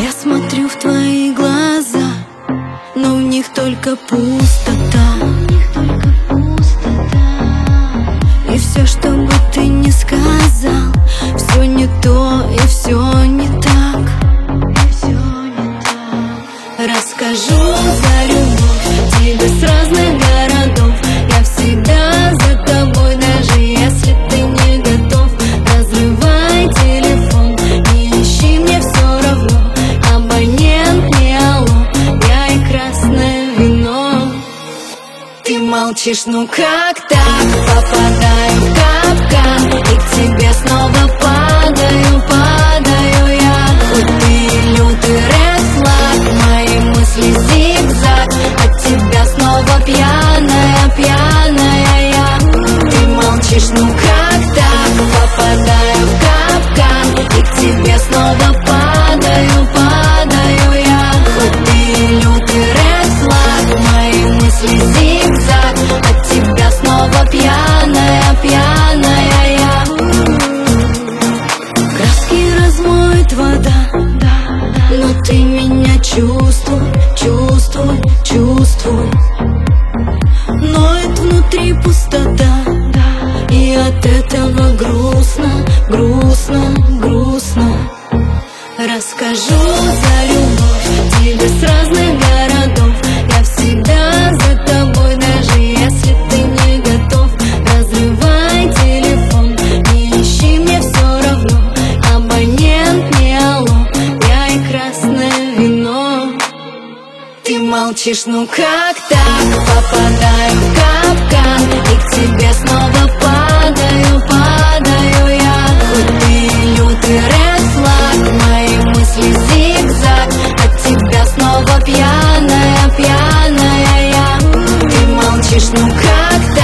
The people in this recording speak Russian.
Я смотрю в твои глаза, но в них только пустота. И все, что бы ты ни сказал, все не то и все не так. Расскажу за любовь тебе с разных городов. Я всегда за тобой, даже если ты не готов. Разрывай телефон, не ищи, мне все равно. Абонент не алло, я и красное вино. Ты молчишь, ну как так? Попадаю в капкан и к тебе снова падаю, падаю я. Хоть ты лютый ред флаг, мои мысли зигзаг, от тебя снова пьяная, пьяная я. Ты молчишь, ну как так? Попадаю в капкан и к тебе снова падаю, падаю я. Хоть ты лютый ред флаг, мои мысли зигзаг, от тебя снова пьяная, пьяная я. Краски размоет вода, но ты меня чувствуй, чувствуй, чувствуй. Ноет внутри пустота, и от этого грустно, грустно, грустно. Расскажу за любовь тебе с разных городов. Я всегда за тобой, даже если ты не готов. Разрывай телефон, не ищи, мне все равно. Абонент не алло, я и красное вино. Ты молчишь, ну как так? Попадаю в капкан и к тебе снова падаю, падаю я. Хоть ты лютый ред флаг, мои мысли зигзаг, от тебя снова пьяная, пьяная я. Ты молчишь, ну как